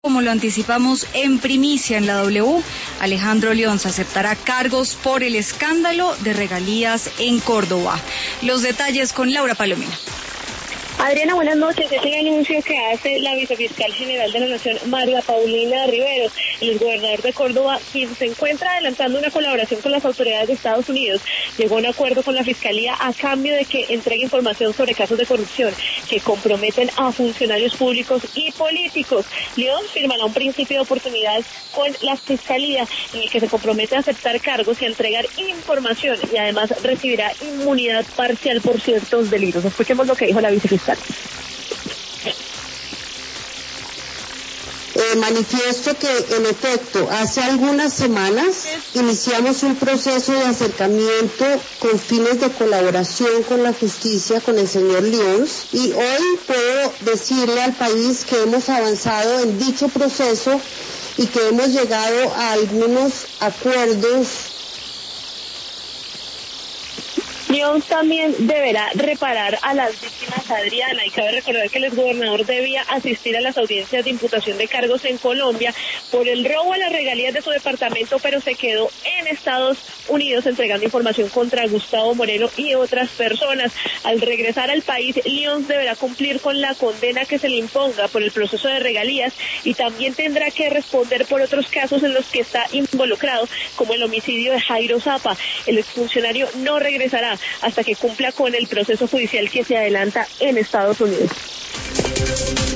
Como lo anticipamos en primicia en la W, Alejandro León aceptará cargos por el escándalo de regalías en Córdoba. Los detalles con Laura Palomino. Adriana, buenas noches. Es el anuncio que hace la vicefiscal general de la Nación, María Paulina Riveros, el gobernador de Córdoba, quien se encuentra adelantando una colaboración con las autoridades de Estados Unidos. Llegó a un acuerdo con la Fiscalía a cambio de que entregue información sobre casos de corrupción que comprometen a funcionarios públicos y políticos. León firmará un principio de oportunidad con la Fiscalía en el que se compromete a aceptar cargos y a entregar información y además recibirá inmunidad parcial por ciertos delitos. Escuchemos lo que dijo la vicefiscal. Manifiesto que, en efecto, hace algunas semanas iniciamos un proceso de acercamiento con fines de colaboración con la justicia, con el señor León, y hoy puedo decirle al país que hemos avanzado en dicho proceso y que hemos llegado a algunos acuerdos. León también deberá reparar a las víctimas, Adriana, y cabe recordar que el exgobernador debía asistir a las audiencias de imputación de cargos en Colombia por el robo a las regalías de su departamento, pero se quedó en Estados Unidos entregando información contra Gustavo Moreno y otras personas. Al regresar al país, León deberá cumplir con la condena que se le imponga por el proceso de regalías y también tendrá que responder por otros casos en los que está involucrado, como el homicidio de Jairo Zapa. El exfuncionario no regresará hasta que cumpla con el proceso judicial que se adelanta en Estados Unidos.